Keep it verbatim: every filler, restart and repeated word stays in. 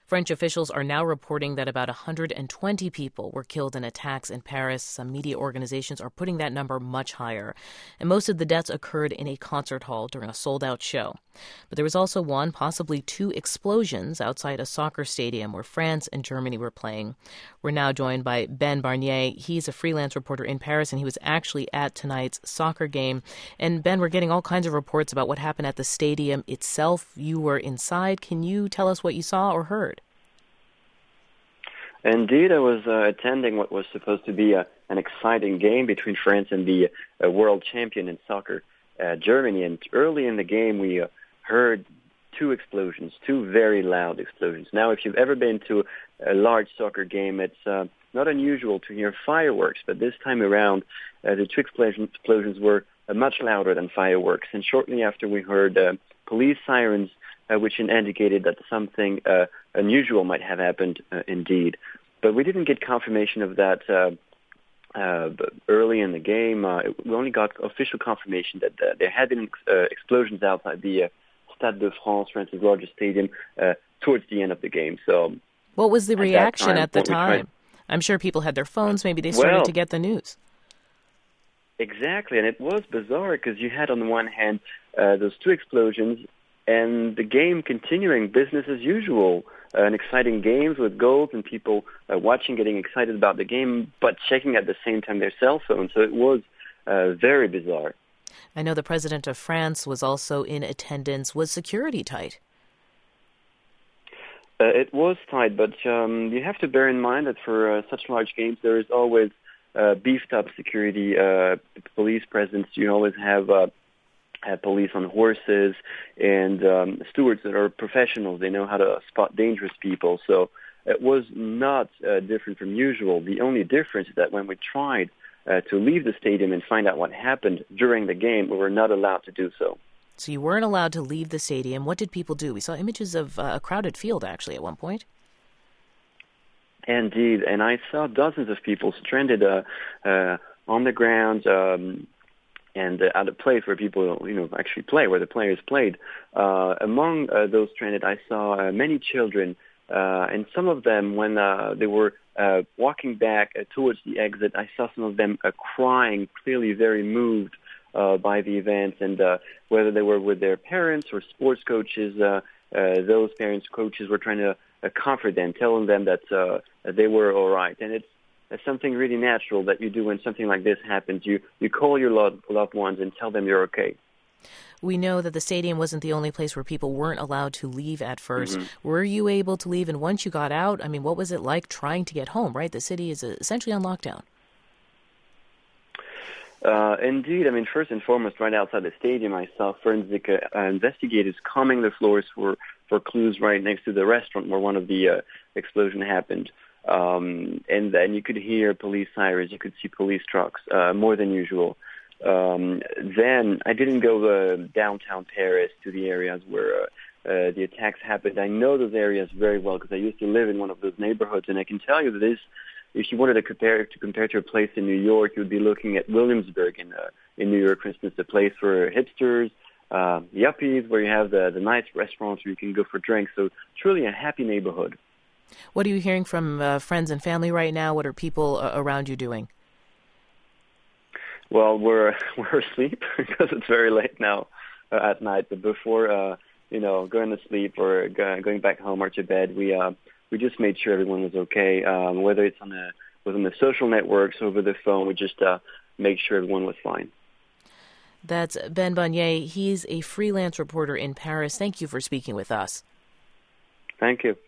French officials are now reporting that about one hundred twenty people were killed in attacks in Paris. Some media organizations are putting that number much higher. And most of the deaths occurred in a concert hall during a sold-out show. But there was also one, possibly two explosions outside a soccer stadium where France and Germany were playing. We're now joined by Ben Barnier. He's a freelance reporter in Paris, and he was actually at tonight's soccer game. And Ben, we're getting all kinds of reports about what happened at the stadium itself. You were inside. Can you tell us what you saw or heard? Indeed, I was uh, attending what was supposed to be a, an exciting game between France and the uh, world champion in soccer, uh, Germany. And early in the game, we uh, heard two explosions, two very loud explosions. Now, if you've ever been to a large soccer game, it's uh, not unusual to hear fireworks. But this time around, uh, the two explosions, explosions were uh, much louder than fireworks. And shortly after, we heard uh, police sirens, Uh, which indicated that something uh, unusual might have happened uh, indeed. But we didn't get confirmation of that uh, uh, early in the game. Uh, we only got official confirmation that uh, there had been uh, explosions outside the uh, Stade de France, France's largest stadium, uh, towards the end of the game. So, what was the at reaction time, at the time? Tried... I'm sure people had their phones. Maybe they started well, to get the news. Exactly, and it was bizarre because you had on the one hand uh, those two explosions, and the game continuing business as usual, uh, an exciting games with goals and people uh, watching, getting excited about the game, but checking at the same time their cell phones. So it was uh, very bizarre. I know the president of France was also in attendance. Was security tight? Uh, it was tight, but um, you have to bear in mind that for uh, such large games, there is always uh, beefed up security, uh, police presence. You always have Uh, Uh, police on horses and um, stewards that are professionals. They know how to spot dangerous people. So it was not uh, different from usual. The only difference is that when we tried uh, to leave the stadium and find out what happened during the game, we were not allowed to do so. So you weren't allowed to leave the stadium. What did people do? We saw images of uh, a crowded field, actually, at one point. Indeed, and I saw dozens of people stranded uh, uh, on the ground, um, and uh, at a place where people, you know, actually play, where the players played. Uh, among uh, those stranded, I saw uh, many children, uh, and some of them, when uh, they were uh, walking back uh, towards the exit, I saw some of them uh, crying, clearly very moved uh, by the events, and uh, whether they were with their parents or sports coaches, uh, uh, those parents, coaches were trying to uh, comfort them, telling them that uh, they were all right. And it's It's something really natural that you do when something like this happens. You you call your loved, loved ones and tell them you're okay. We know that the stadium wasn't the only place where people weren't allowed to leave at first. Mm-hmm. Were you able to leave? And once you got out, I mean, what was it like trying to get home, right? The city is essentially on lockdown. Uh, indeed. I mean, first and foremost, right outside the stadium, I saw forensic uh, investigators combing the floors for, for clues right next to the restaurant where one of the uh, explosion happened. Um, and then you could hear police sirens, you could see police trucks, uh, more than usual. Um, then I didn't go uh, downtown Paris to the areas where uh, uh, the attacks happened. I know those areas very well because I used to live in one of those neighborhoods, and I can tell you that this, if you wanted to compare to compare to a place in New York, you would be looking at Williamsburg in uh, in New York, for instance, a place for hipsters, uh, yuppies, where you have the, the nice restaurants where you can go for drinks. So truly a happy neighborhood. What are you hearing from uh, friends and family right now? What are people uh, around you doing? Well, we're we're asleep because it's very late now uh, at night. But before, uh, you know, going to sleep or go- going back home or to bed, we uh, we just made sure everyone was okay. Um, whether it's on the within the social networks, over the phone, we just uh, made sure everyone was fine. That's Ben Barnier. He's a freelance reporter in Paris. Thank you for speaking with us. Thank you.